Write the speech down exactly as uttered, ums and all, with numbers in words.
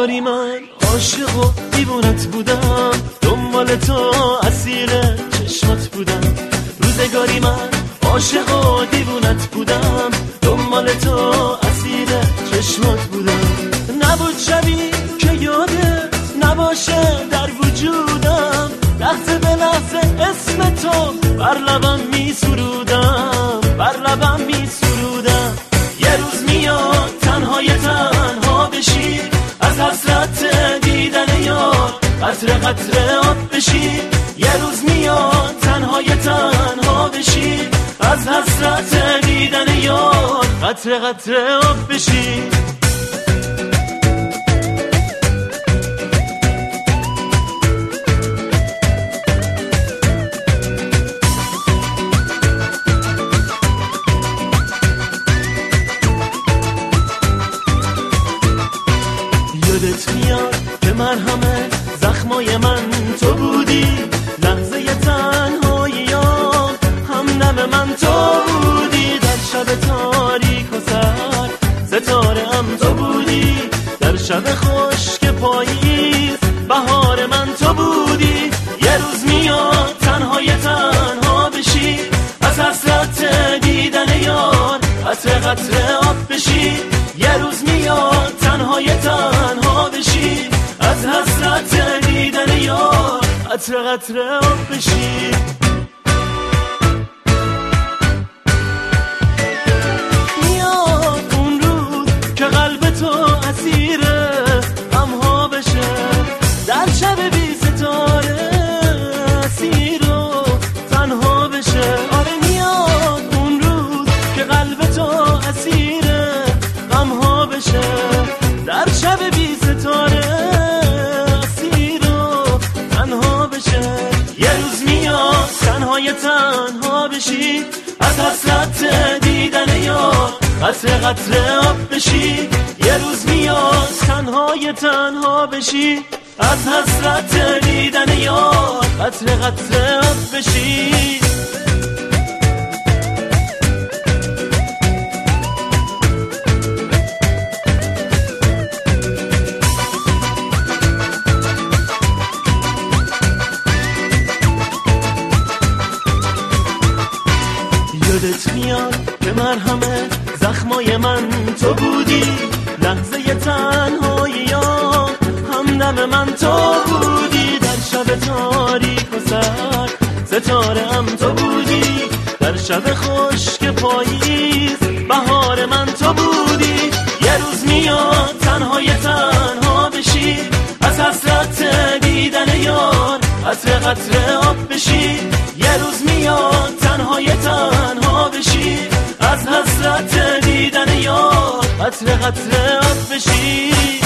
روزگاری من عاشق و دیوونت بودم، دنبال تو اسیر چشمات بودم. روزگاری من عاشق و دیوونت بودم، دنبال تو اسیر چشمات بودم. نبود شبی که یادت نباشه در وجودم، لحظه به لحظه اسم تو بر لبم می سرودم، بر لبم می سرودم. یه روز میاد تنهای تنها بشی، از حسرت دیدن یار قطره قطره آب بشی. یه روز میاد تنهای تنها بشی، از حسرت دیدن یار قطره قطره آب بشی. یادت میاد که مرهم زخمای من تو بودی، لحظه تنهایی ها همدم من تو بودی. در شب تاریک و سر ستاره هم تو بودی، در شب خشک پاییز بهار من تو بودی. یه روز میاد تنهای تنها بشی، از حسرت دیدن یار قطره قطره آب بشی. یه روز میاد تنهای تنها بشی، از حسرت دیدن یار قطره قطره آب بشی. میاد اون روز که قلب تو اسیره غمها بشه، در شب بی ستاره اسیر و تنها بشه. آره میاد اون روز که قلب تو اسیره غمها بشه، در شب بی ستاره اسیر و تنها بشه. یه روز میاد تنهای تنها بشی، از حسرت دیدن یار قطره قطره آب بشی. یه روز میاد تنهای تنها بشی، از حسرت دیدن یار قطره قطره آب بشی. یادت میاد که مرهم زخمای من تو بودی، لحظه تنهایی ها همدم من تو بودی. در شب تاریک و سر ستاره هم تو بودی، در شب خشک پاییز بهار من تو بودی. یه روز میاد تنهای تنها بشی، از حسرت دیدن یار قطره قطره آب بشی. یه روز میاد تنهای تنها بشی، از حسرت دیدن یار قطره قطره آب بشی.